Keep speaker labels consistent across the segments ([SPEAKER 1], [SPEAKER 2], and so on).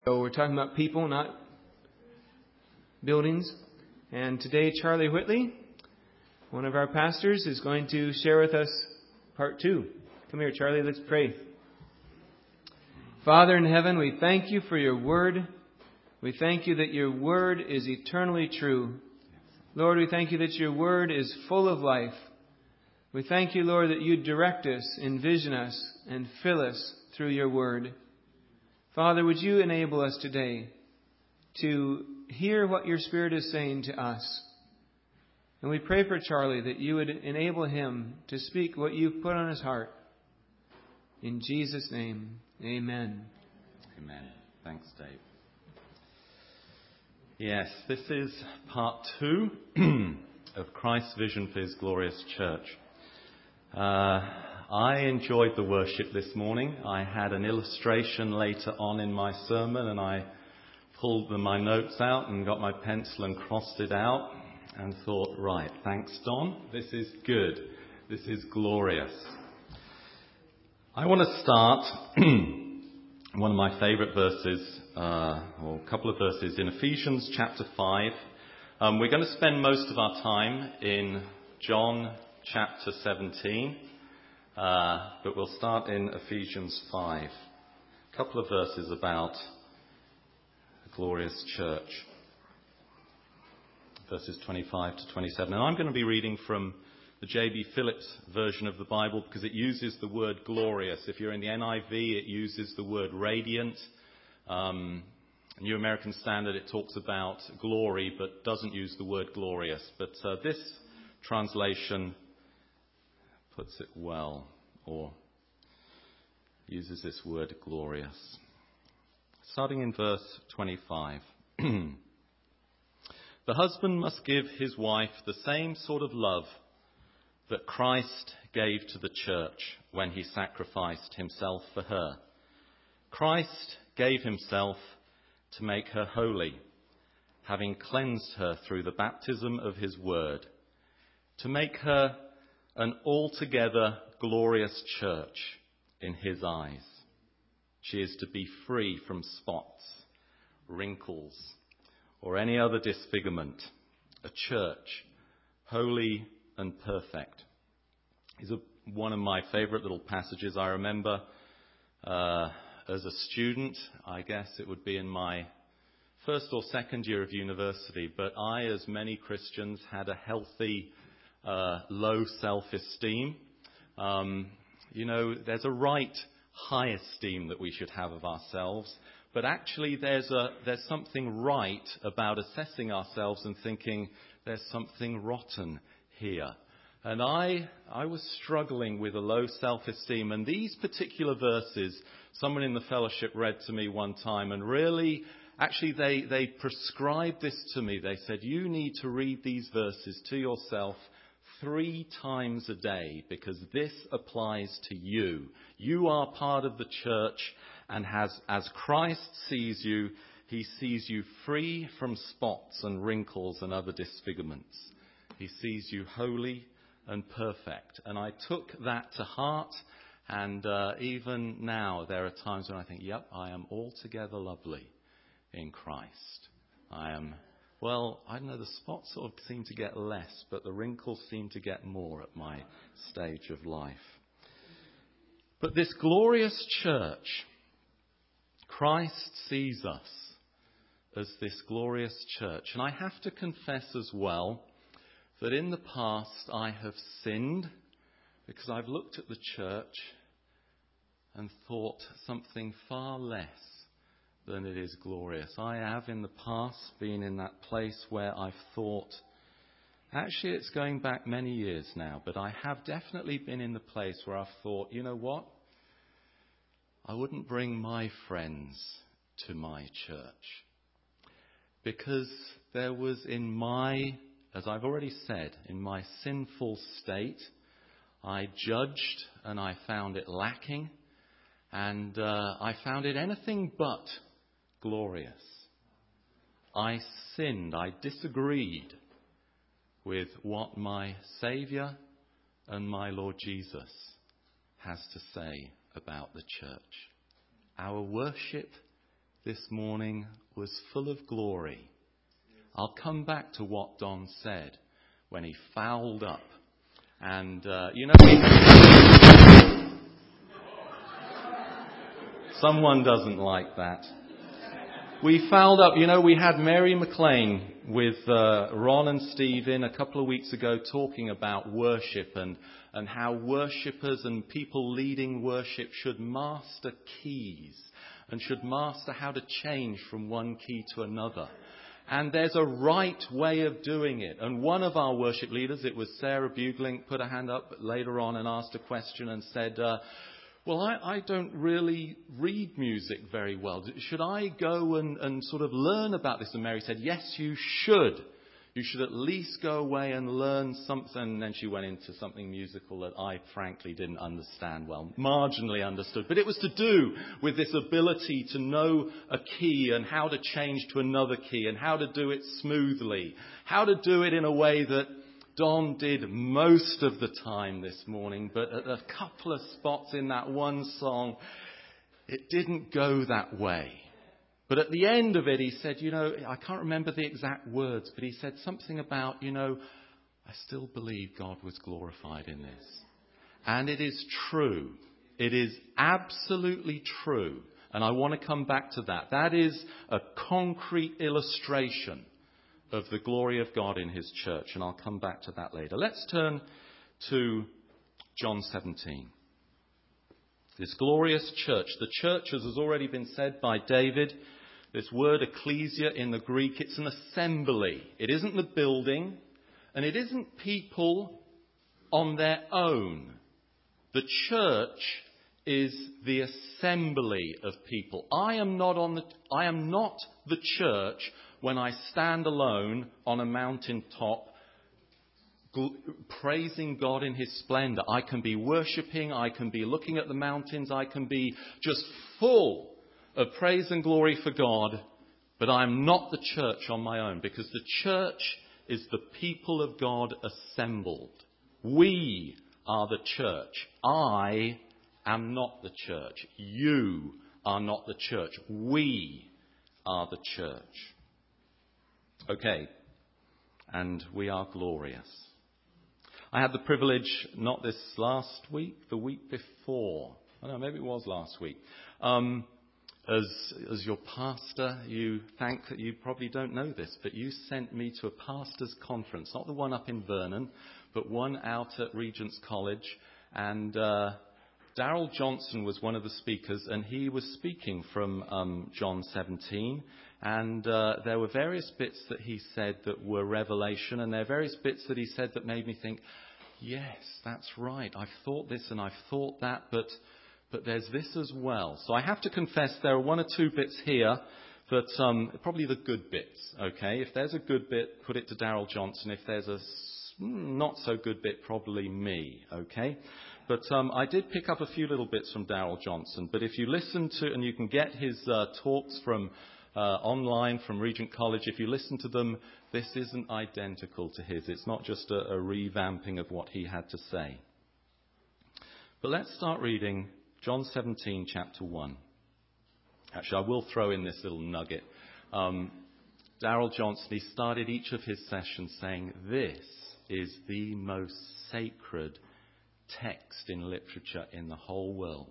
[SPEAKER 1] So we're talking about people, not buildings. And today Charlie Whitley, one of our pastors, is going to share with us part 2. Come here, Charlie, let's pray. Father in heaven, we thank you for your word. We thank you that your word is eternally true. Lord, we thank you that your word is full of life. We thank you, Lord, that you direct us, envision us, and fill us through your word. Father, would you enable us today to hear what your Spirit is saying to us? And we pray for Charlie that you would enable him to speak what you've put on his heart. In Jesus' name, amen.
[SPEAKER 2] Amen. Thanks, Dave. Yes, this is part 2 of Christ's vision for his glorious church. I enjoyed the worship this morning. I had an illustration later on in my sermon, and I pulled my notes out and got my pencil and crossed it out and thought, right, thanks, Don. This is good. This is glorious. I want to start one of my favourite verses, or a couple of verses in Ephesians chapter 5. We're going to spend most of our time in John chapter 17. But we'll start in Ephesians 5. A couple of verses about the glorious church. Verses 25 to 27. And I'm going to be reading from the J.B. Phillips version of the Bible because it uses the word glorious. If you're in the NIV, it uses the word radiant. New American Standard, it talks about glory but doesn't use the word glorious. But this translation puts it well, or uses this word glorious. Starting in verse 25. The husband must give his wife the same sort of love that Christ gave to the church when he sacrificed himself for her. Christ gave himself to make her holy, having cleansed her through the baptism of his word, to make her an altogether glorious church in his eyes. She is to be free from spots, wrinkles, or any other disfigurement. A church, holy and perfect. Is one of my favourite little passages. I remember as a student, I guess it would be in my first or second year of university, but I, as many Christians, had a healthy low self-esteem. There's a right high esteem that we should have of ourselves, but actually there's something right about assessing ourselves and thinking there's something rotten here. And I was struggling with a low self-esteem, and these particular verses, someone in the fellowship read to me one time, and really, actually they prescribed this to me. They said, you need to read these verses to yourself 3 times a day, because this applies to you. You are part of the church, and as Christ sees you, he sees you free from spots and wrinkles and other disfigurements. He sees you holy and perfect. And I took that to heart, and even now there are times when I think, yep, I am altogether lovely in Christ. I am... Well, I don't know, the spots sort of seem to get less, but the wrinkles seem to get more at my stage of life. But this glorious church, Christ sees us as this glorious church. And I have to confess as well that in the past I have sinned because I've looked at the church and thought something far less than it is glorious. I have in the past been in that place where I've thought, actually it's going back many years now, but I have definitely been in the place where I've thought, you know what? I wouldn't bring my friends to my church. Because there was as I've already said, in my sinful state, I judged and I found it lacking, and I found it anything but glorious. I sinned. I disagreed with what my Saviour and my Lord Jesus has to say about the church. Our worship this morning was full of glory. I'll come back to what Don said when he fouled up. And, someone doesn't like that. We fouled up. We had Mary McLean with Ron and Steve in a couple of weeks ago talking about worship and how worshippers and people leading worship should master keys and should master how to change from one key to another. And there's a right way of doing it. And one of our worship leaders, it was Sarah Bugling, put her hand up later on and asked a question and said, well, I don't really read music very well. Should I go and sort of learn about this? And Mary said, yes, you should. You should at least go away and learn something. And then she went into something musical that I frankly didn't understand well, marginally understood. But it was to do with this ability to know a key and how to change to another key and how to do it smoothly, how to do it in a way that Don did most of the time this morning, but at a couple of spots in that one song, it didn't go that way. But at the end of it, he said, I can't remember the exact words, but he said something about, I still believe God was glorified in this. And it is true. It is absolutely true. And I want to come back to that. That is a concrete illustration of the glory of God in his church. And I'll come back to that later. Let's turn to John 17. This glorious church. The church, as has already been said by David, this word ecclesia in the Greek, it's an assembly. It isn't the building, and it isn't people on their own. The church is the assembly of people. I am not the church when I stand alone on a mountaintop praising God in his splendor. I can be worshipping, I can be looking at the mountains, I can be just full of praise and glory for God, but I'm not the church on my own, because the church is the people of God assembled. We are the church. I am not the church. You are not the church. We are the church. Okay, and we are glorious. I had the privilege, not this last week, the week before. I don't know, maybe it was last week. As your pastor, you probably don't know this, but you sent me to a pastor's conference, not the one up in Vernon, but one out at Regent's College. And Darrell Johnson was one of the speakers, and he was speaking from John 17. And there were various bits that he said that were revelation, and there are various bits that he said that made me think, yes, that's right. I've thought this and I've thought that, but there's this as well. So I have to confess there are one or two bits here that probably the good bits, okay? If there's a good bit, put it to Darrell Johnson. If there's a not so good bit, probably me, okay? But I did pick up a few little bits from Darrell Johnson. But if you listen to, and you can get his talks from online from Regent College, if you listen to them, this isn't identical to his. It's not just a revamping of what he had to say. But let's start reading John 17, chapter 1. Actually, I will throw in this little nugget. Darrell Johnson, he started each of his sessions saying, this is the most sacred text in literature in the whole world.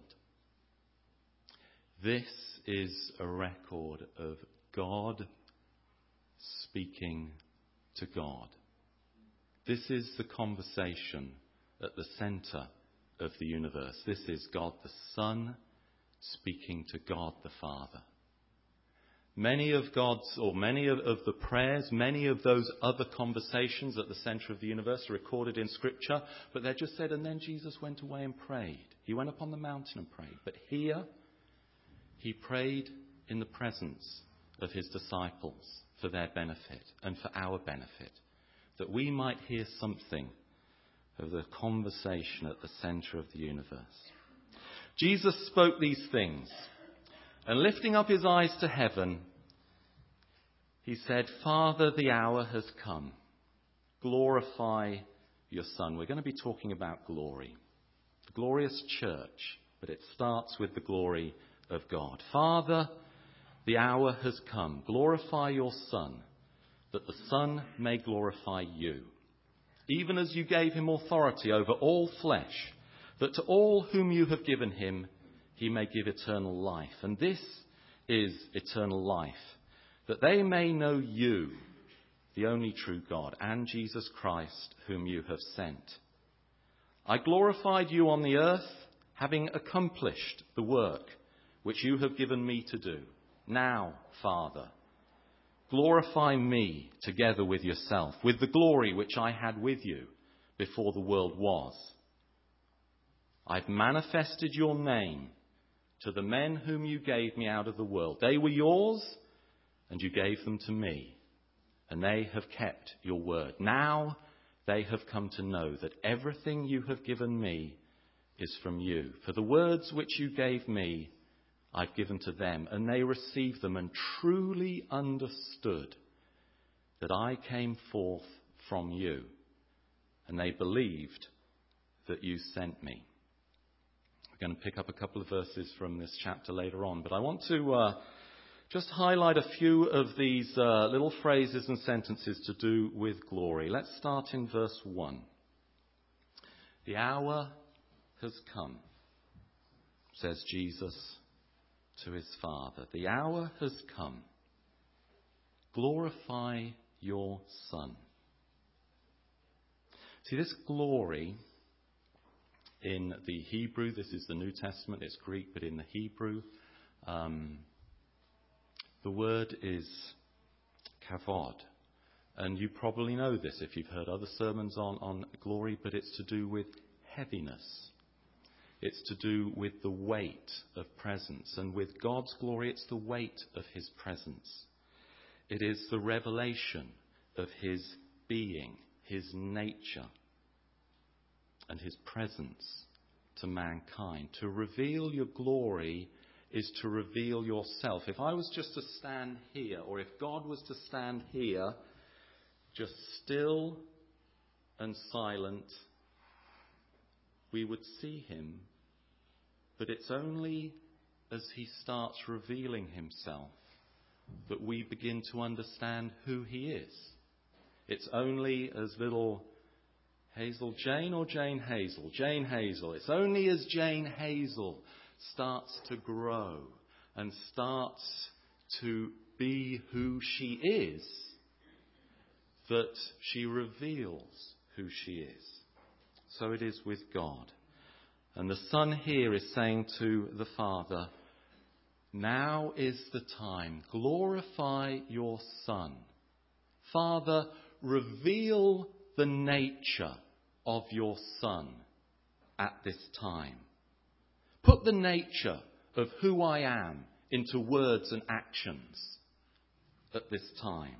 [SPEAKER 2] This is a record of God speaking to God. This is the conversation at the center of the universe. This is God the Son speaking to God the Father. Many of the prayers, many of those other conversations at the center of the universe are recorded in Scripture, but they're just said, and then Jesus went away and prayed. He went up on the mountain and prayed. But here, he prayed in the presence of his disciples for their benefit and for our benefit, that we might hear something of the conversation at the center of the universe. Jesus spoke these things, and lifting up his eyes to heaven, he said, Father, the hour has come. Glorify your Son. We're going to be talking about glory. The glorious church, but it starts with the glory of God. Father, The hour has come. Glorify your Son, that the Son may glorify you. Even as you gave him authority over all flesh, that to all whom you have given him, he may give eternal life. And this is eternal life, that they may know you, the only true God, and Jesus Christ, whom you have sent. I glorified you on the earth, having accomplished the work which you have given me to do. Now, Father, glorify me together with yourself, with the glory which I had with you before the world was. I've manifested your name to the men whom you gave me out of the world. They were yours, and you gave them to me, and they have kept your word. Now they have come to know that everything you have given me is from you. For the words which you gave me, I've given to them, and they received them and truly understood that I came forth from you, and they believed that you sent me. We're going to pick up a couple of verses from this chapter later on, but I want to just highlight a few of these little phrases and sentences to do with glory. Let's start in verse 1. The hour has come, says Jesus to his Father. The hour has come. Glorify your Son. See, this glory in the Hebrew, this is the New Testament, it's Greek, but in the Hebrew, the word is kavod. And you probably know this if you've heard other sermons on glory, but it's to do with heaviness. It's to do with the weight of presence. And with God's glory, it's the weight of his presence. It is the revelation of his being, his nature, and his presence to mankind. To reveal your glory is to reveal yourself. If I was just to stand here, or if God was to stand here, just still and silent, we would see him. But it's only as he starts revealing himself that we begin to understand who he is. It's only as little Hazel Jane or Jane Hazel? Jane Hazel. It's only as Jane Hazel starts to grow and starts to be who she is that she reveals who she is. So it is with God. And the Son here is saying to the Father, now is the time. Glorify your Son. Father, reveal the nature of your Son at this time. Put the nature of who I am into words and actions at this time.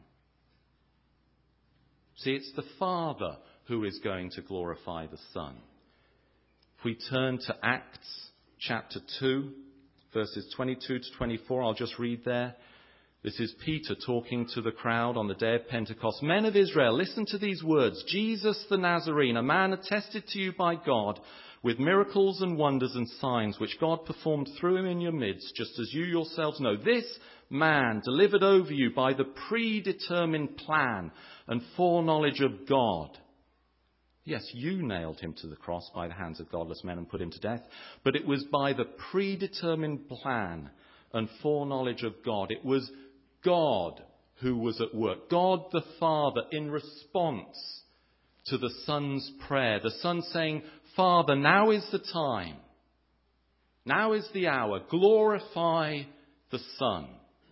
[SPEAKER 2] See, it's the Father who is going to glorify the Son. If we turn to Acts chapter 2, verses 22 to 24, I'll just read there. This is Peter talking to the crowd on the day of Pentecost. Men of Israel, listen to these words. Jesus the Nazarene, a man attested to you by God with miracles and wonders and signs which God performed through him in your midst, just as you yourselves know. This man delivered over you by the predetermined plan and foreknowledge of God. Yes, you nailed him to the cross by the hands of godless men and put him to death, but it was by the predetermined plan and foreknowledge of God. It was God who was at work. God the Father in response to the Son's prayer. The Son saying, Father, now is the time. Now is the hour. Glorify the Son.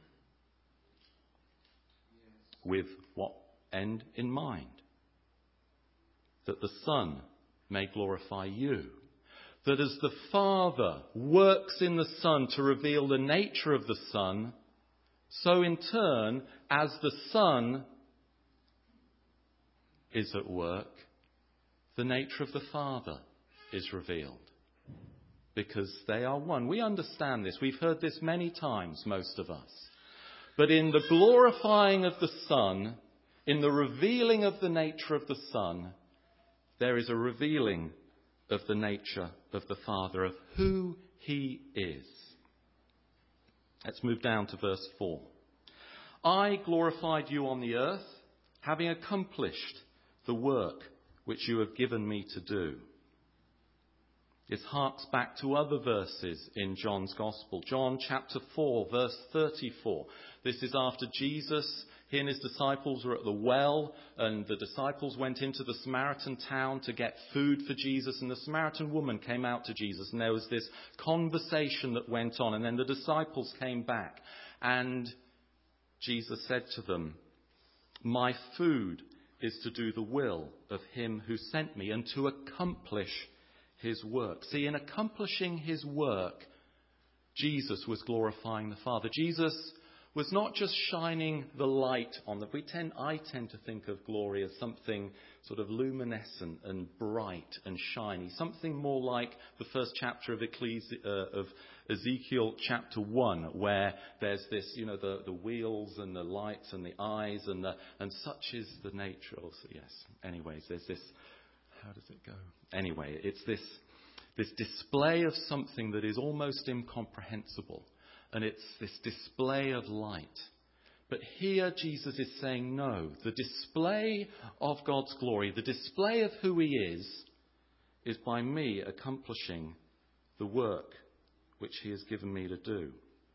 [SPEAKER 2] With what end in mind? That the Son may glorify you. That as the Father works in the Son to reveal the nature of the Son, so in turn, as the Son is at work, the nature of the Father is revealed. Because they are one. We understand this. We've heard this many times, most of us. But in the glorifying of the Son, in the revealing of the nature of the Son, there is a revealing of the nature of the Father, of who he is. Let's move down to verse 4. I glorified you on the earth, having accomplished the work which you have given me to do. This harks back to other verses in John's Gospel. John chapter 4, verse 34. This is after Jesus, he and his disciples were at the well, and the disciples went into the Samaritan town to get food for Jesus, and the Samaritan woman came out to Jesus, and there was this conversation that went on, and then the disciples came back, and Jesus said to them, my food is to do the will of him who sent me and to accomplish his work. See, in accomplishing his work, Jesus was glorifying the Father. Jesus was not just shining the light on the... I tend to think of glory as something sort of luminescent and bright and shiny. Something more like the first chapter of Ezekiel chapter 1, where there's this, the wheels and the lights and the eyes and such is the nature. Also, yes. Anyways, there's this... How does it go? Anyway, it's this display of something that is almost incomprehensible. And it's this display of light. But here Jesus is saying, no, the display of God's glory, the display of who he is by me accomplishing the work which he has given me to do.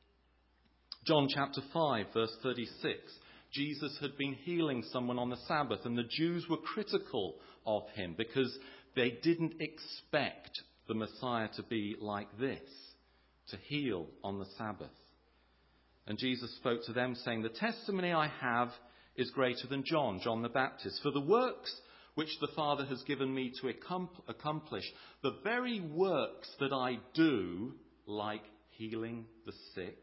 [SPEAKER 2] John chapter 5, verse 36. Jesus had been healing someone on the Sabbath, and the Jews were critical of him because they didn't expect the Messiah to be like this, to heal on the Sabbath. And Jesus spoke to them saying, the testimony I have is greater than John the Baptist. For the works which the Father has given me to accomplish, the very works that I do, like healing the sick,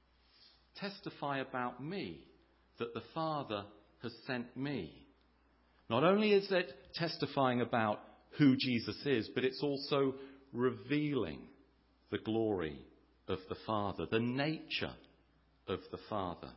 [SPEAKER 2] testify about me, that the Father has sent me. Not only is it testifying about who Jesus is, but it's also revealing the glory of the Father, the nature of the Father.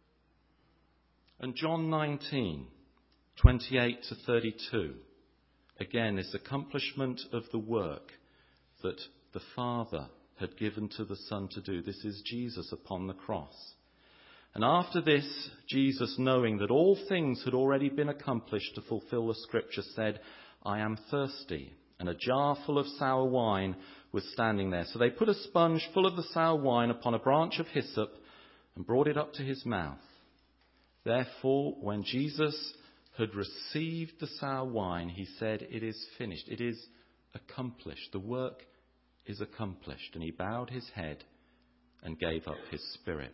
[SPEAKER 2] And John 19, 28 to 32, again, this accomplishment of the work that the Father had given to the Son to do. This is Jesus upon the cross. And after this, Jesus, knowing that all things had already been accomplished to fulfill the Scripture, said, I am thirsty. And a jar full of sour wine was standing there. So they put a sponge full of the sour wine upon a branch of hyssop and brought it up to his mouth. Therefore, when Jesus had received the sour wine, he said, it is finished. It is accomplished. The work is accomplished. And he bowed his head and gave up his spirit.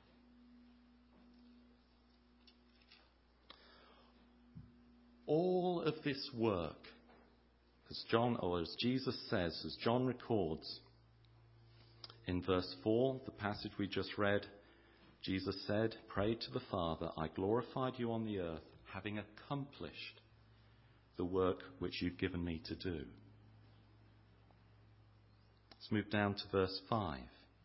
[SPEAKER 2] All of this work, as Jesus says, as John records in verse 4, the passage we just read, Jesus said, pray to the Father, I glorified you on the earth, having accomplished the work which you've given me to do. Let's move down to verse 5.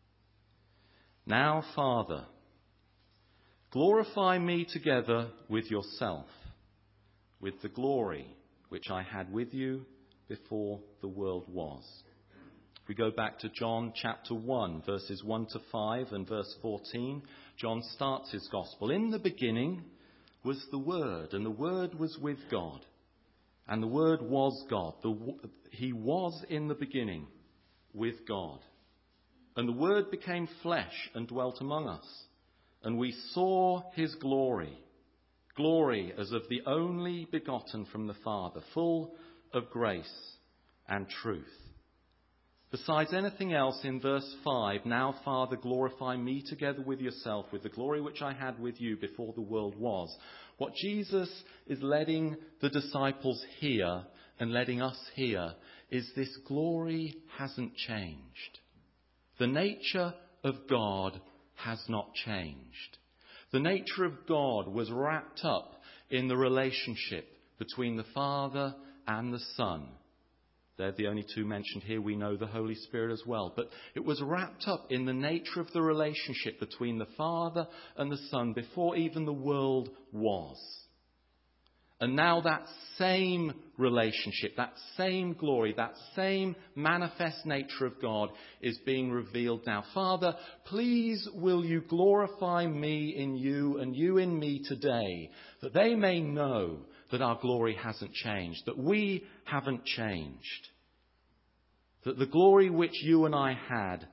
[SPEAKER 2] Now, Father, glorify me together with yourself, with the glory which I had with you before the world was. If we go back to John chapter 1, verses 1 to 5 and verse 14, John starts his gospel. In the beginning was the Word, and the Word was with God, and the Word was God. He was in the beginning with God. And the Word became flesh and dwelt among us, and we saw his glory. Glory as of the only begotten from the Father, full of grace and truth. Besides anything else, in verse 5, now, Father, glorify me together with yourself, with the glory which I had with you before the world was. What Jesus is letting the disciples hear and letting us hear is this glory hasn't changed. The nature of God has not changed. The nature of God was wrapped up in the relationship between the Father and the Son. They're the only two mentioned here. We know the Holy Spirit as well. But it was wrapped up in the nature of the relationship between the Father and the Son before even the world was. And now that same relationship, that same glory, that same manifest nature of God is being revealed now. Father, please will you glorify me in you and you in me today, that they may know that our glory hasn't changed, that we haven't changed, that the glory which you and I had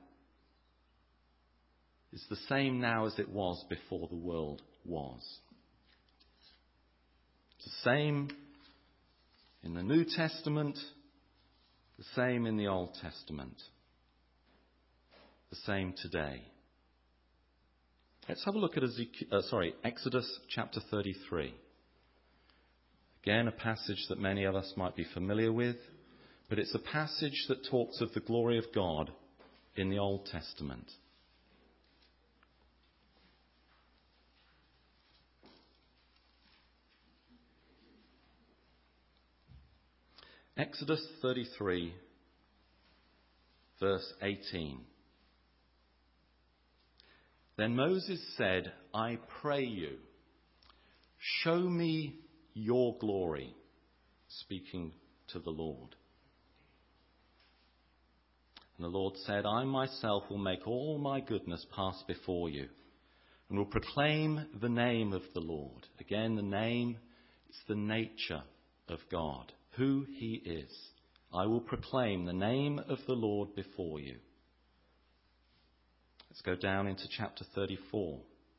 [SPEAKER 2] is the same now as it was before the world was. It's the same in the New Testament, the same in the Old Testament, the same today. Let's have a look at Exodus chapter 33. Again, a passage that many of us might be familiar with, but it's a passage that talks of the glory of God in the Old Testament. Exodus 33, verse 18. Then Moses said, I pray you, show me your glory, speaking to the Lord. And the Lord said, I myself will make all my goodness pass before you, and will proclaim the name of the Lord. Again, the name, it's the nature of God. Who he is. I will proclaim the name of the Lord before you. Let's go down into chapter 34,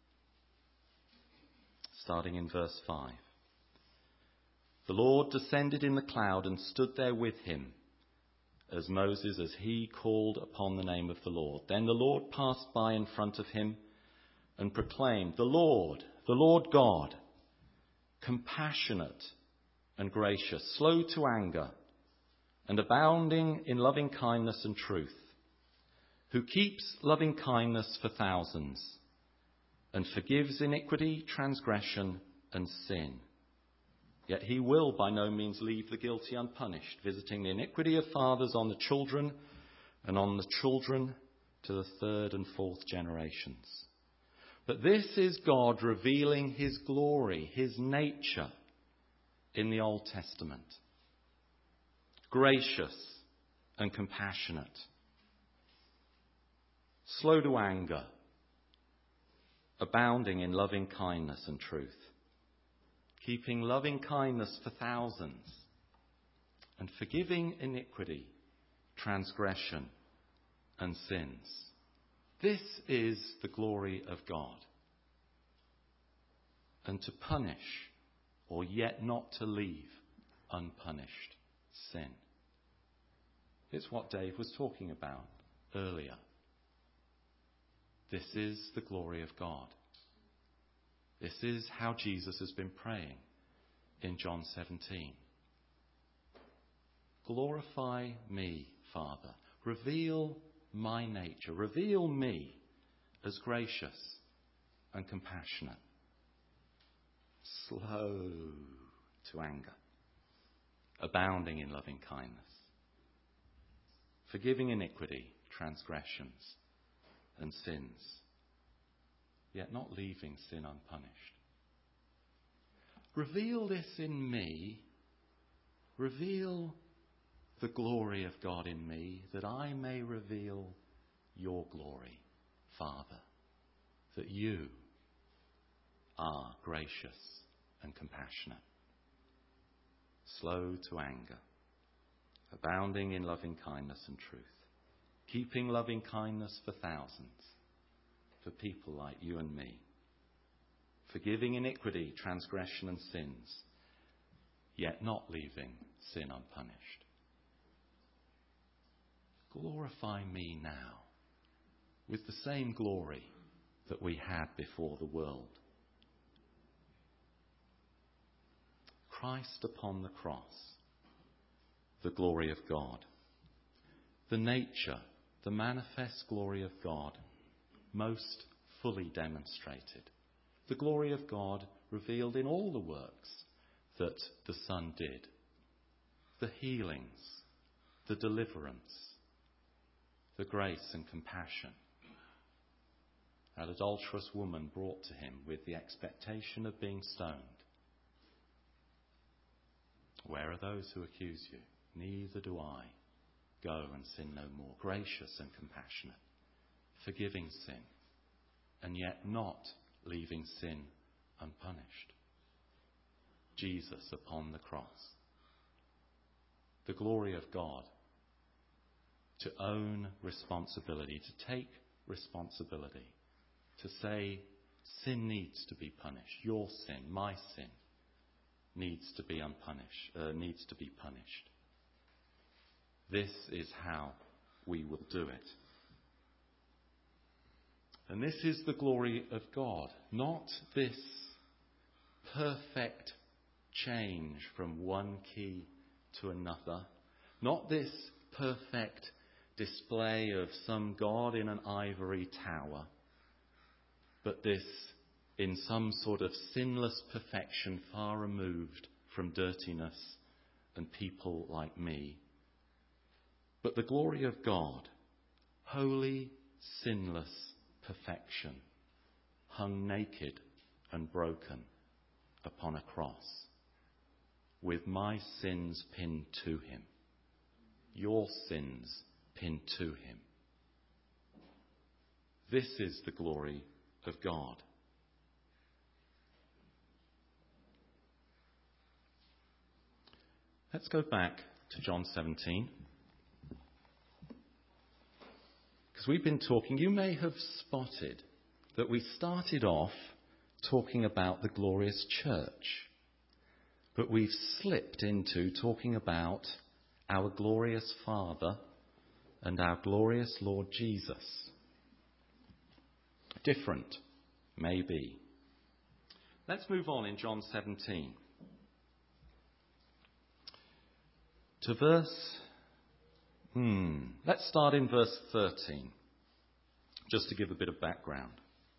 [SPEAKER 2] starting in verse 5. The Lord descended in the cloud and stood there with him, as he called upon the name of the Lord. Then the Lord passed by in front of him and proclaimed, the Lord God, compassionate and gracious, slow to anger, and abounding in loving kindness and truth, who keeps loving kindness for thousands, and forgives iniquity, transgression, and sin. Yet he will by no means leave the guilty unpunished, visiting the iniquity of fathers on the children, and on the children to the third and fourth generations. But this is God revealing his glory, his nature, in the Old Testament. Gracious and compassionate. Slow to anger. Abounding in loving kindness and truth. Keeping loving kindness for thousands. And forgiving iniquity, transgression, and sins. This is the glory of God. And to punish, or yet not to leave unpunished sin. It's what Dave was talking about earlier. This is the glory of God. This is how Jesus has been praying in John 17. Glorify me, Father. Reveal my nature. Reveal me as gracious and compassionate. Slow to anger, abounding in loving kindness, forgiving iniquity, transgressions, and sins, yet not leaving sin unpunished. Reveal this in me, reveal the glory of God in me, that I may reveal your glory, Father, that you are gracious and compassionate, slow to anger, abounding in loving kindness and truth, keeping loving kindness for thousands, for people like you and me, forgiving iniquity, transgression and sins, yet not leaving sin unpunished. Glorify me now with the same glory that we had before the world. Christ upon the cross, the glory of God, the nature, the manifest glory of God, most fully demonstrated. The glory of God revealed in all the works that the Son did. The healings, the deliverance, the grace and compassion. That adulterous woman brought to him with the expectation of being stoned. Where are those who accuse you? Neither do I. Go and sin no more. Gracious and compassionate, forgiving sin, and yet not leaving sin unpunished. Jesus upon the cross. The glory of God. To own responsibility, to take responsibility, to say sin needs to be punished. Your sin, my sin, needs to be punished. This is how we will do it. And this is the glory of God, not this perfect change from one key to another, not this perfect display of some God in an ivory tower, but this in some sort of sinless perfection far removed from dirtiness and people like me. But the glory of God, holy, sinless perfection, hung naked and broken upon a cross, with my sins pinned to him, your sins pinned to him. This is the glory of God. Let's go back to John 17. Because we've been talking, you may have spotted that we started off talking about the glorious church, but we've slipped into talking about our glorious Father and our glorious Lord Jesus. Different, maybe. Let's move on in John 17 to let's start in verse 13, just to give a bit of background.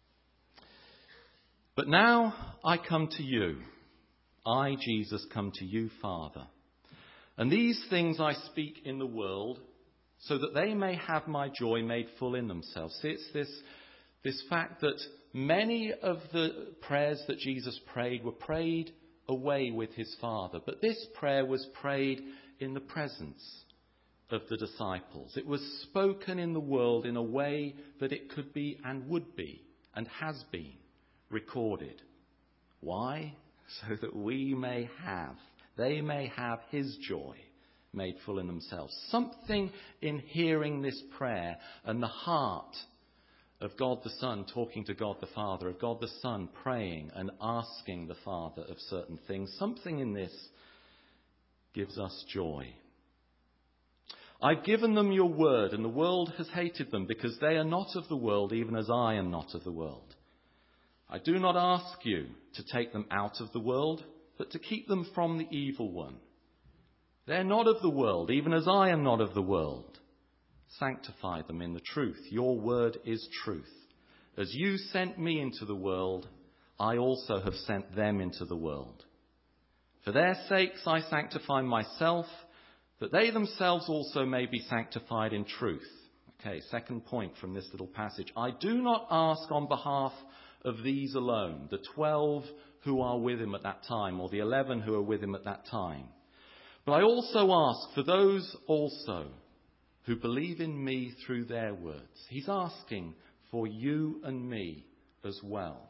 [SPEAKER 2] But now I come to you. I, Jesus, come to you, Father. And these things I speak in the world, so that they may have my joy made full in themselves. See, it's this fact that many of the prayers that Jesus prayed were prayed away with his Father. But this prayer was prayed in the presence of the disciples. It was spoken in the world in a way that it could be and would be and has been recorded. Why? So that they may have his joy made full in themselves. Something in hearing this prayer and the heart of God the Son talking to God the Father, of God the Son praying and asking the Father of certain things, something in this gives us joy. I've given them your word, and the world has hated them, because they are not of the world, even as I am not of the world. I do not ask you to take them out of the world, but to keep them from the evil one. They are not of the world, even as I am not of the world. Sanctify them in the truth. Your word is truth. As you sent me into the world, I also have sent them into the world. For their sakes I sanctify myself, that they themselves also may be sanctified in truth. Okay, second point from this little passage. I do not ask on behalf of these alone, the 12 who are with him at that time, or the 11 who are with him at that time. But I also ask for those also who believe in me through their words. He's asking for you and me as well.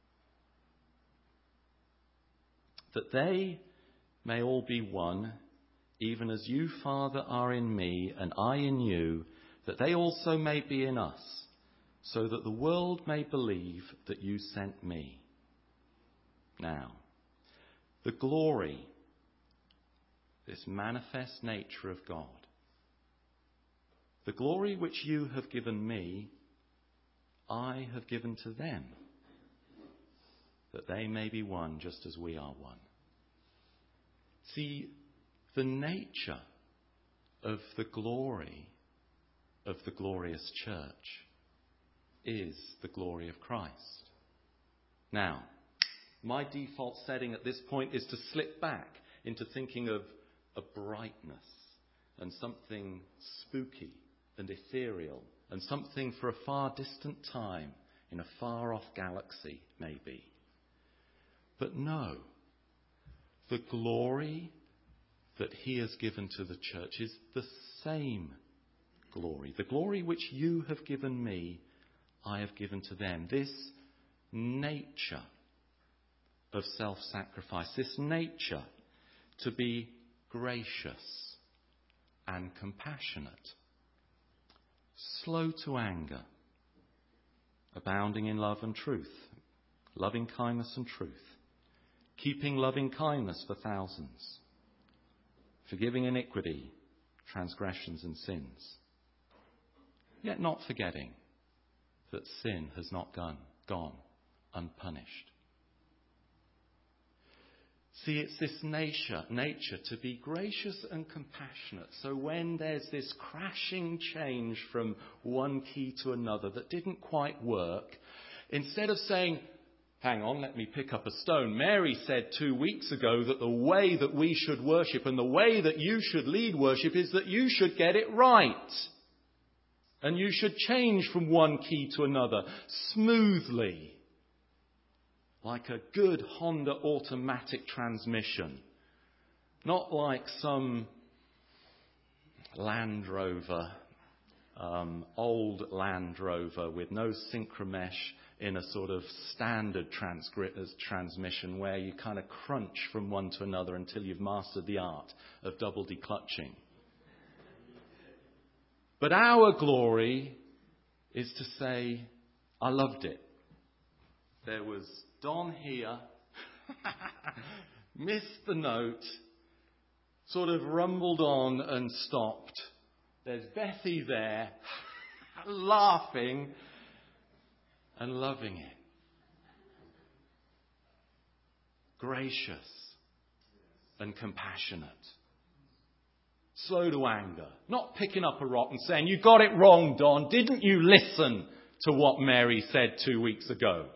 [SPEAKER 2] That they may all be one, even as you, Father, are in me and I in you, that they also may be in us, so that the world may believe that you sent me. Now, the glory, this manifest nature of God, the glory which you have given me, I have given to them, that they may be one just as we are one. See, the nature of the glory of the glorious church is the glory of Christ. Now, my default setting at this point is to slip back into thinking of a brightness and something spooky and ethereal and something for a far distant time in a far off galaxy, maybe. But no, the glory that he has given to the church is the same glory. The glory which you have given me, I have given to them. This nature of self-sacrifice, this nature to be gracious and compassionate, slow to anger, abounding in love and truth, loving kindness and truth, keeping loving kindness for thousands, forgiving iniquity, transgressions and sins, yet not forgetting that sin has not gone unpunished. See, it's this nature to be gracious and compassionate. So when there's this crashing change from one key to another that didn't quite work, instead of saying, hang on, let me pick up a stone. Mary said 2 weeks ago that the way that we should worship and the way that you should lead worship is that you should get it right. And you should change from one key to another smoothly, like a good Honda automatic transmission. Not like some Land Rover, old Land Rover with no synchromesh in a sort of standard transmission where you kind of crunch from one to another until you've mastered the art of double declutching. But our glory is to say, I loved it. There was Don here, missed the note, sort of rumbled on and stopped. There's Bethy there, laughing and loving it. Gracious and compassionate. Slow to anger. Not picking up a rock and saying, you got it wrong, Don. Didn't you listen to what Mary said 2 weeks ago?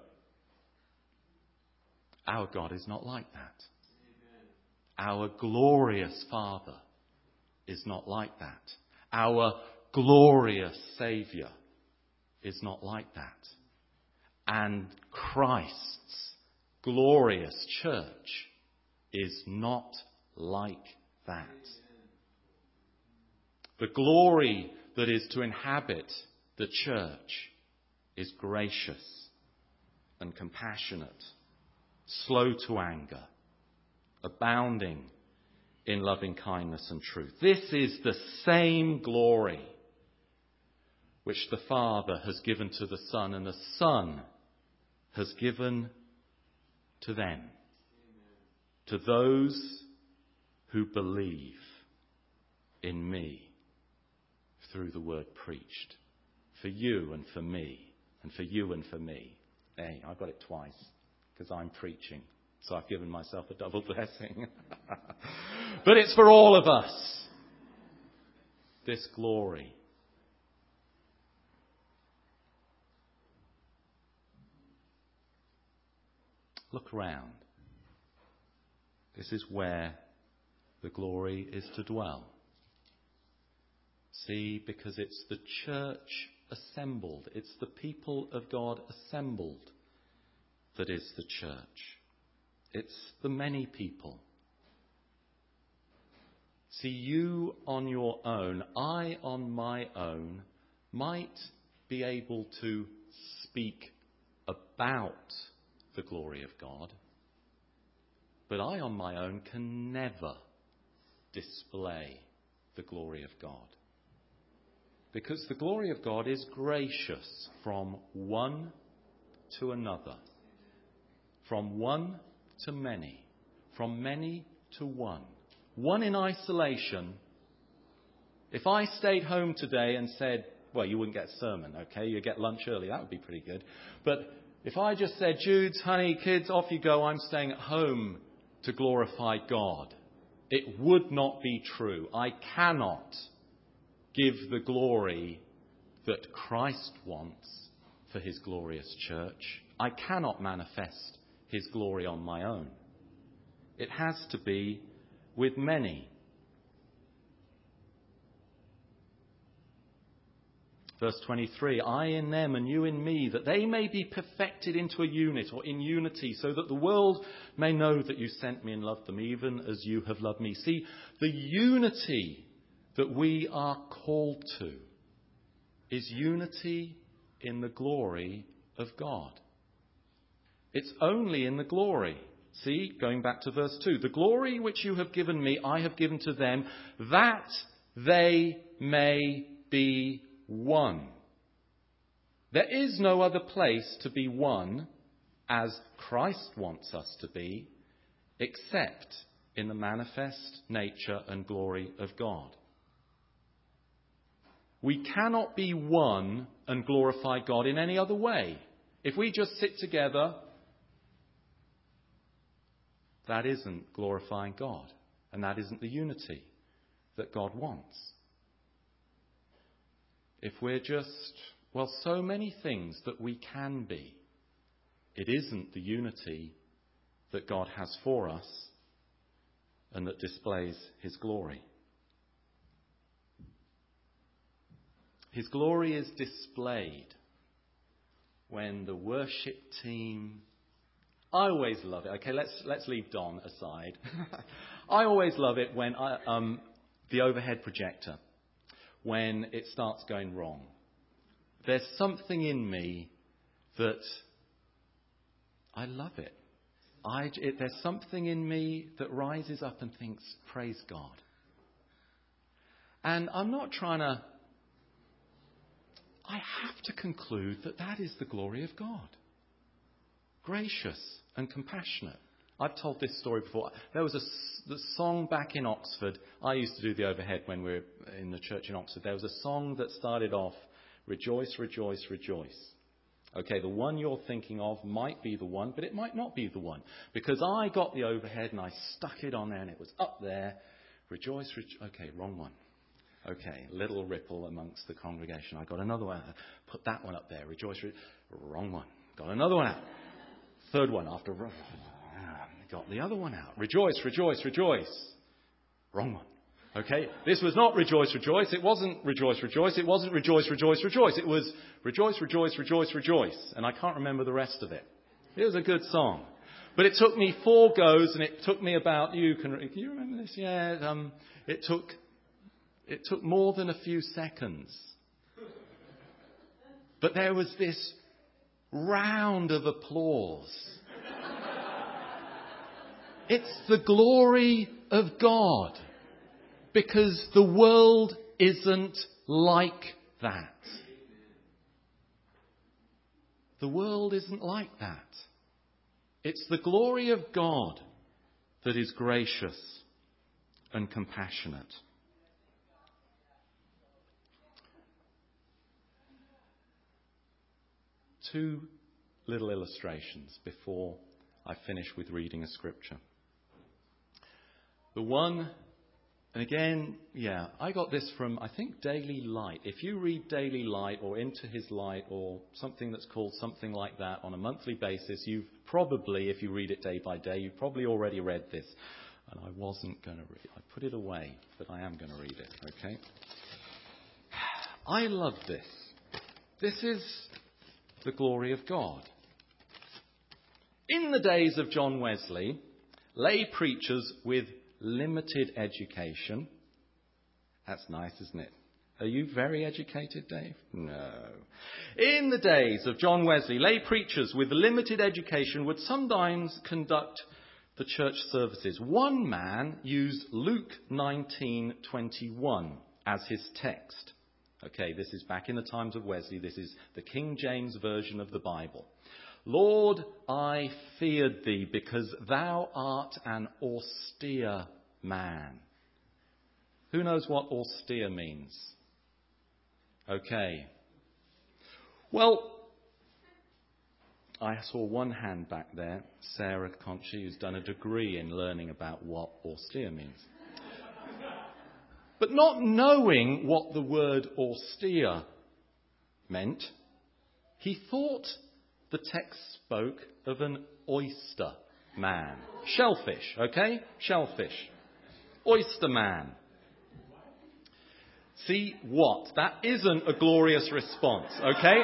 [SPEAKER 2] Our God is not like that. Our glorious Father is not like that. Our glorious Saviour is not like that. And Christ's glorious church is not like that. The glory that is to inhabit the church is gracious and compassionate, slow to anger, abounding in loving kindness and truth. This is the same glory which the Father has given to the Son, and the Son has given to them, to those who believe in me through the word preached, for you and for me, and for you and for me. Hey, I got it twice because I'm preaching, so I've given myself a double blessing. But it's for all of us, this glory. Look around. This is where the glory is to dwell. See, because it's the church assembled. It's the people of God assembled that is the church. It's the many people. See, you on your own, I on my own, might be able to speak about the glory of God, but I on my own can never display the glory of God. Because the glory of God is gracious from one to another, from one to many, from many to one. One in isolation. If I stayed home today and said, well, you wouldn't get a sermon, okay? You'd get lunch early. That would be pretty good. But if I just said, Jude's, honey, kids, off you go. I'm staying at home to glorify God. It would not be true. I cannot give the glory that Christ wants for his glorious church. I cannot manifest his glory on my own. It has to be with many. Verse 23, I in them and you in me, that they may be perfected into a unit or in unity, so that the world may know that you sent me and loved them, even as you have loved me. See, the unity that we are called to is unity in the glory of God. It's only in the glory. See, going back to verse 2, the glory which you have given me, I have given to them, that they may be one. There is no other place to be one as Christ wants us to be, except in the manifest nature and glory of God. We cannot be one and glorify God in any other way. If we just sit together, that isn't glorifying God, and that isn't the unity that God wants. If we're just, so many things that we can be, it isn't the unity that God has for us and that displays his glory. His glory is displayed when the worship team... I always love it. Okay, let's leave Don aside. I always love it when the overhead projector, when it starts going wrong. There's something in me that I love it. There's something in me that rises up and thinks, praise God. And I'm not trying to... I have to conclude that is the glory of God. Gracious and compassionate. I've told this story before. There was the song back in Oxford. I used to do the overhead when we were in the church in Oxford. There was a song that started off, rejoice, rejoice, rejoice. Okay, the one you're thinking of might be the one, but it might not be the one. Because I got the overhead and I stuck it on there and it was up there. Rejoice, okay, wrong one. Okay, little ripple amongst the congregation. I got another one. Put that one up there. Rejoice, wrong one. Got another one out. Third one after... Got the other one out. Rejoice, rejoice, rejoice. Wrong one. Okay, this was not rejoice, rejoice. It wasn't rejoice, rejoice. It wasn't rejoice, rejoice, rejoice. It was rejoice, rejoice, rejoice, rejoice. And I can't remember the rest of it. It was a good song. But it took me 4 goes and it took me about... Can you remember this? Yeah, it took more than a few seconds. But there was this round of applause. It's the glory of God. Because the world isn't like that. The world isn't like that. It's the glory of God that is gracious and compassionate. Two little illustrations before I finish with reading a scripture. The one, and again, I got this from, I think, Daily Light. If you read Daily Light or Into His Light or something that's called something like that on a monthly basis, you've probably, if you read it day by day, you've probably already read this. And I wasn't going to read it. I put it away, but I am going to read it, okay? I love this. This is the glory of God. In the days of John Wesley, lay preachers with limited education. That's nice, isn't it? Are you very educated, Dave? No. In the days of John Wesley, lay preachers with limited education would sometimes conduct the church services. One man used Luke 19:21 as his text. Okay, this is back in the times of Wesley. This is the King James Version of the Bible. Lord, I feared thee because thou art an austere man. Who knows what austere means? Okay. Well, I saw one hand back there, Sarah Conchi, who's done a degree in learning about what austere means. But not knowing what the word austere meant, he thought the text spoke of an oyster man. Shellfish, okay? Shellfish. Oyster man. See what? That isn't a glorious response, okay?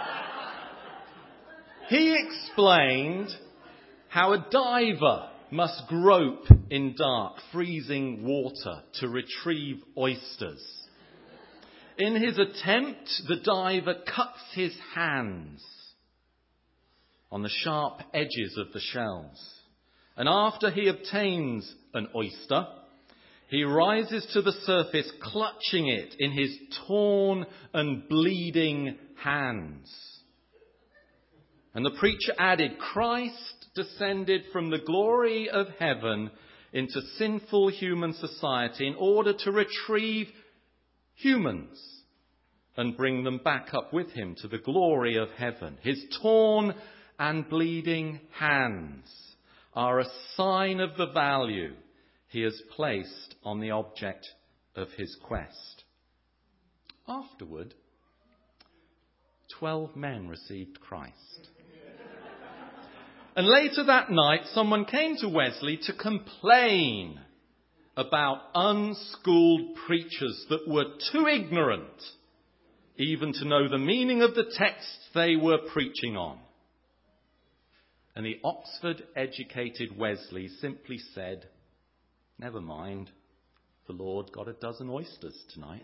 [SPEAKER 2] He explained how a diver must grope in dark, freezing water to retrieve oysters. In his attempt, the diver cuts his hands on the sharp edges of the shells. And after he obtains an oyster, he rises to the surface, clutching it in his torn and bleeding hands. And the preacher added, Christ descended from the glory of heaven into sinful human society in order to retrieve humans and bring them back up with him to the glory of heaven. His torn and bleeding hands are a sign of the value he has placed on the object of his quest. Afterward, 12 men received Christ. And later that night, someone came to Wesley to complain about unschooled preachers that were too ignorant even to know the meaning of the texts they were preaching on. And the Oxford-educated Wesley simply said, never mind, the Lord got a dozen oysters tonight.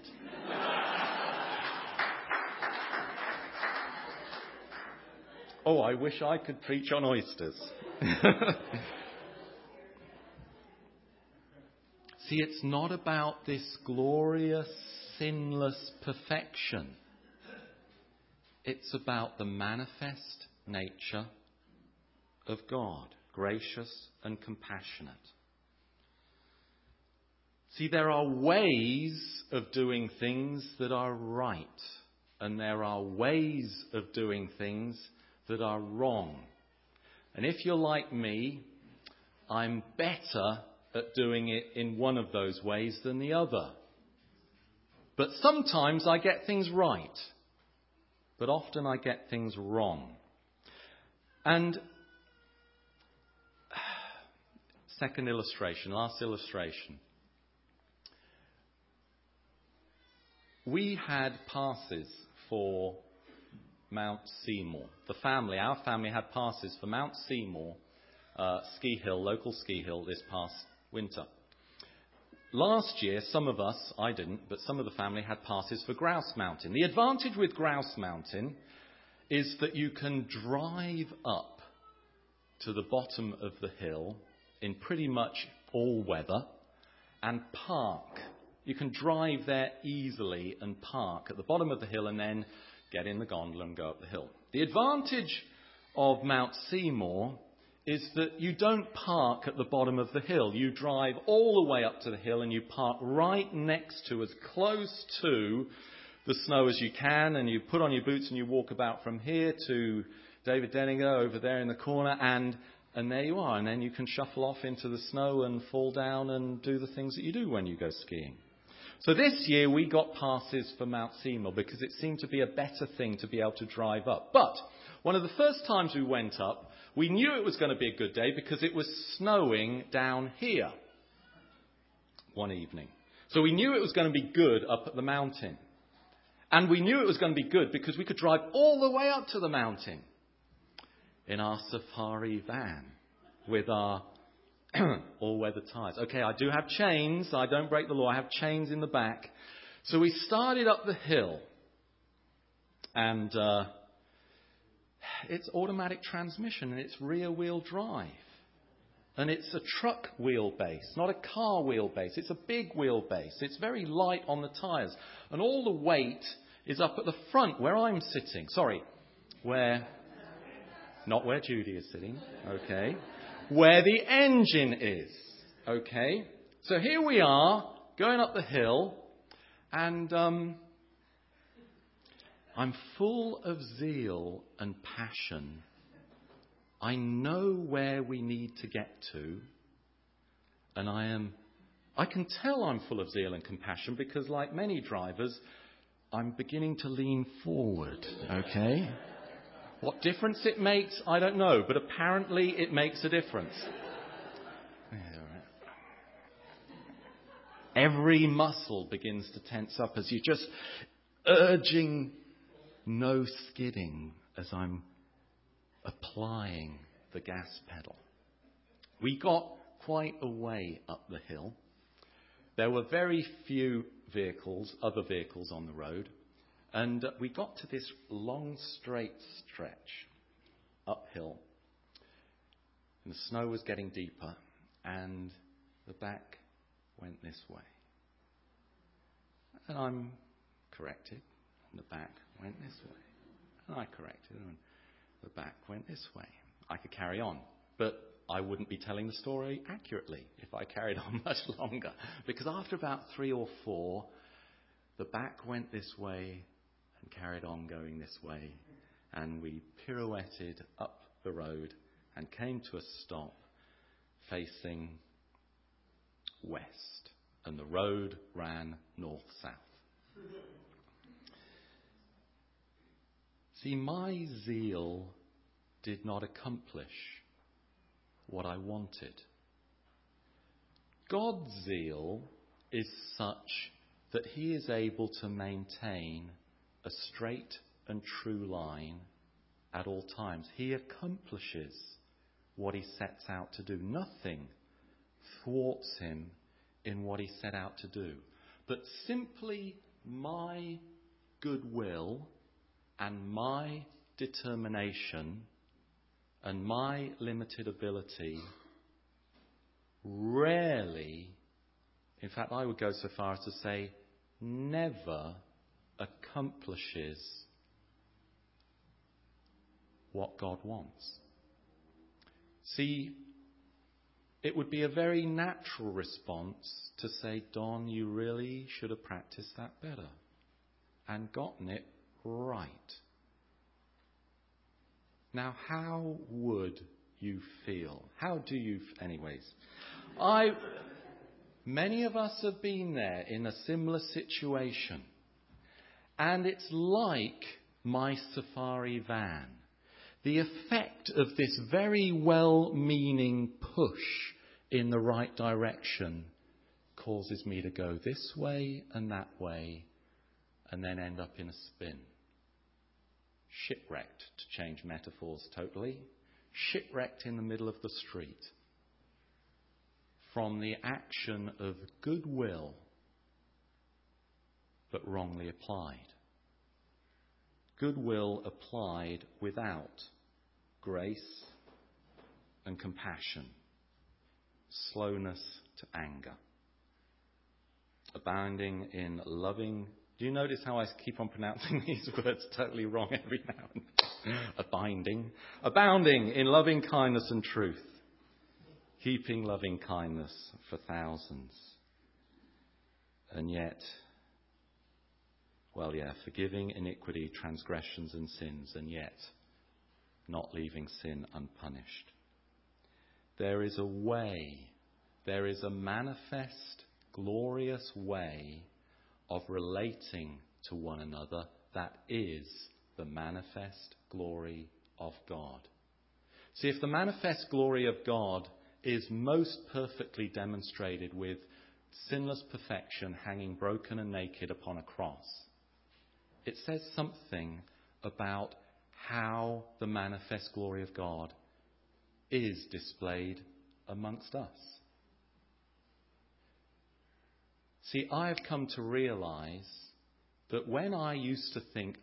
[SPEAKER 2] Oh, I wish I could preach on oysters. See, it's not about this glorious, sinless perfection. It's about the manifest nature of God, gracious and compassionate. See, there are ways of doing things that are right, and there are ways of doing things that are wrong. And if you're like me, I'm better at doing it in one of those ways than the other. But sometimes I get things right, but often I get things wrong. And second illustration, last illustration. We had passes for Mount Seymour. Our family had passes for Mount Seymour ski hill, local ski hill this past winter. Last year, some of us, I didn't, but some of the family had passes for Grouse Mountain. The advantage with Grouse Mountain is that you can drive up to the bottom of the hill in pretty much all weather and park. You can drive there easily and park at the bottom of the hill and then get in the gondola and go up the hill. The advantage of Mount Seymour is that you don't park at the bottom of the hill. You drive all the way up to the hill and you park right next to, as close to the snow as you can, and you put on your boots and you walk about from here to David Denninger over there in the corner, and there you are. And then you can shuffle off into the snow and fall down and do the things that you do when you go skiing. So this year we got passes for Mount Seymour because it seemed to be a better thing to be able to drive up. But one of the first times we went up, we knew it was going to be a good day because it was snowing down here one evening. So we knew it was going to be good up at the mountain. And we knew it was going to be good because we could drive all the way up to the mountain in our safari van with our all-weather tyres. Okay, I do have chains. I don't break the law. I have chains in the back. So we started up the hill. And it's automatic transmission and it's rear-wheel drive. And it's a truck wheelbase, not a car wheelbase. It's a big wheelbase. It's very light on the tyres. And all the weight is up at the front where I'm sitting. Not where Judy is sitting. Okay. Where the engine is. Okay. So here we are going up the hill, and I'm full of zeal and passion. I know where we need to get to, and I can tell I'm full of zeal and compassion because, like many drivers, I'm beginning to lean forward. Okay. What difference it makes, I don't know, but apparently it makes a difference. Every muscle begins to tense up as you're just urging no skidding as I'm applying the gas pedal. We got quite a way up the hill. There were very few other vehicles on the road, and we got to this long straight stretch uphill, and the snow was getting deeper, and the back went this way. And I'm corrected, and the back went this way. And I corrected, and the back went this way. I could carry on, but I wouldn't be telling the story accurately if I carried on much longer. Because after about 3 or 4, the back went this way and carried on going this way. And we pirouetted up the road and came to a stop facing west. And the road ran north-south. See, my zeal did not accomplish what I wanted. God's zeal is such that he is able to maintain a straight and true line at all times. He accomplishes what he sets out to do. Nothing thwarts him in what he set out to do. But simply my goodwill and my determination and my limited ability rarely, in fact, I would go so far as to say never accomplishes what God wants. See, it would be a very natural response to say, Don, you really should have practiced that better and gotten it right. Now, how would you feel? How do you... Anyways, many of us have been there in a similar situation. And it's like my safari van. The effect of this very well-meaning push in the right direction causes me to go this way and that way and then end up in a spin. Shipwrecked, to change metaphors totally. Shipwrecked in the middle of the street from the action of goodwill but wrongly applied. Goodwill applied without grace and compassion, slowness to anger, abounding in loving. Do you notice how I keep on pronouncing these words totally wrong every now and then? Abounding in loving kindness and truth, heaping loving kindness for thousands, and yet, forgiving iniquity, transgressions and sins, and yet not leaving sin unpunished. There is a way, there is a manifest, glorious way of relating to one another that is the manifest glory of God. See, if the manifest glory of God is most perfectly demonstrated with sinless perfection hanging broken and naked upon a cross, it says something about how the manifest glory of God is displayed amongst us. See, I have come to realize that when I used to think,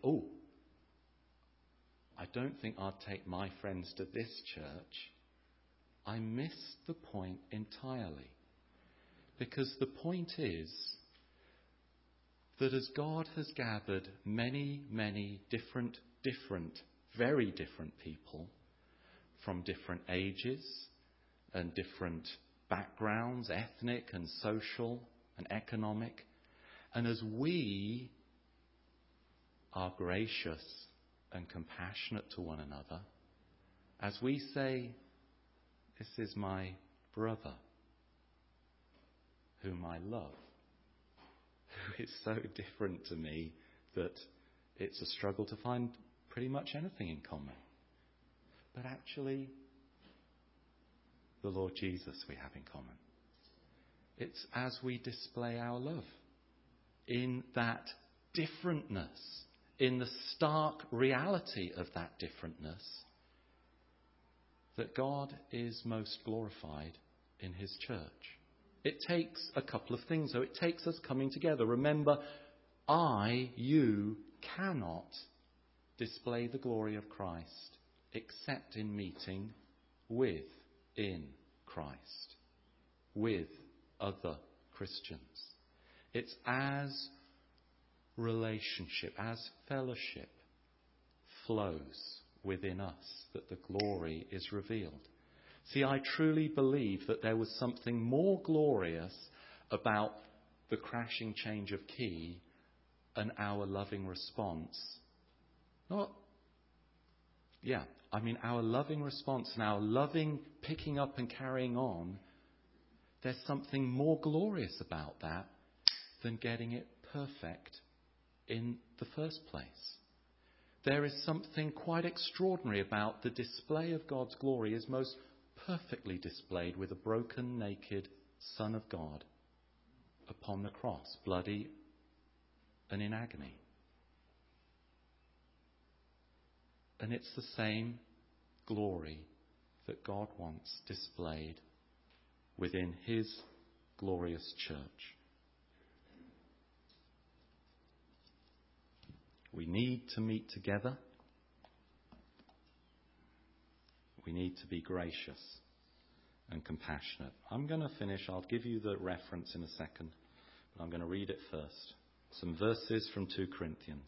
[SPEAKER 2] I don't think I'd take my friends to this church, I missed the point entirely. Because the point is that as God has gathered many, many different, very different people from different ages and different backgrounds, ethnic and social and economic, and as we are gracious and compassionate to one another, as we say, this is my brother whom I love, who is so different to me that it's a struggle to find pretty much anything in common. But actually, the Lord Jesus we have in common. It's as we display our love in that differentness, in the stark reality of that differentness, that God is most glorified in his church. It takes a couple of things, though. It takes us coming together. Remember, you cannot display the glory of Christ except in meeting within Christ, with other Christians. It's as relationship, as fellowship flows within us that the glory is revealed. See, I truly believe that there was something more glorious about the crashing change of key and our loving response. Our loving response and our loving picking up and carrying on. There's something more glorious about that than getting it perfect in the first place. There is something quite extraordinary about the display of God's glory is most perfectly displayed with a broken, naked Son of God upon the cross, bloody and in agony. And it's the same glory that God wants displayed within his glorious church. We need to meet together. We need to be gracious and compassionate. I'm going to finish. I'll give you the reference in a second, but I'm going to read it first. Some verses from 2 Corinthians.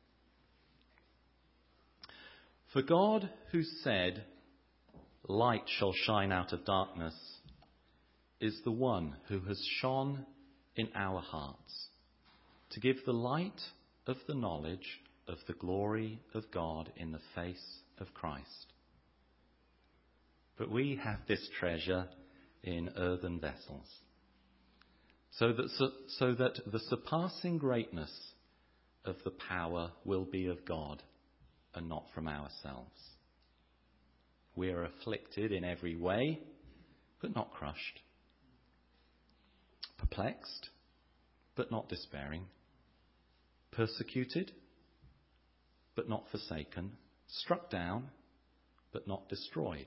[SPEAKER 2] For God, who said, "Light shall shine out of darkness," is the one who has shone in our hearts to give the light of the knowledge of the glory of God in the face of Christ. But we have this treasure in earthen vessels, so that the surpassing greatness of the power will be of God and not from ourselves. We are afflicted in every way, but not crushed. Perplexed, but not despairing. Persecuted, but not forsaken. Struck down, but not destroyed.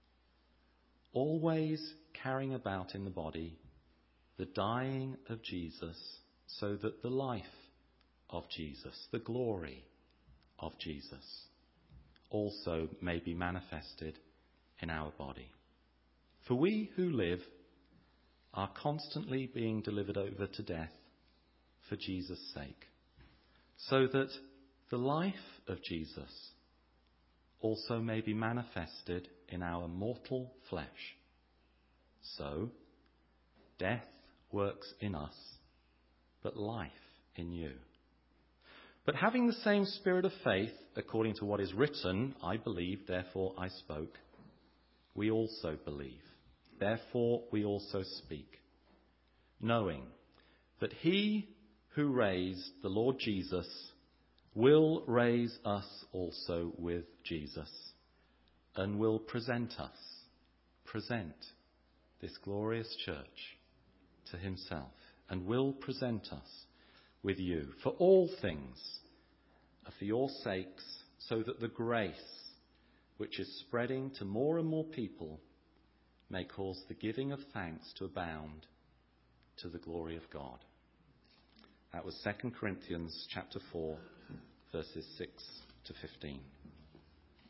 [SPEAKER 2] Always carrying about in the body the dying of Jesus, so that the life of Jesus, the glory of Jesus, also may be manifested in our body. For we who live are constantly being delivered over to death for Jesus' sake, so that the life of Jesus also may be manifested in our mortal flesh. So, death works in us, but life in you. But having the same spirit of faith, according to what is written, "I believed, therefore I spoke," we also believe. Therefore we also speak, knowing that he who raised the Lord Jesus will raise us also with Jesus, and will present this glorious church to himself, and will present us with you for all things are for your sakes, so that the grace which is spreading to more and more people may cause the giving of thanks to abound to the glory of God. That was 2 Corinthians chapter 4, verses 6 to 15.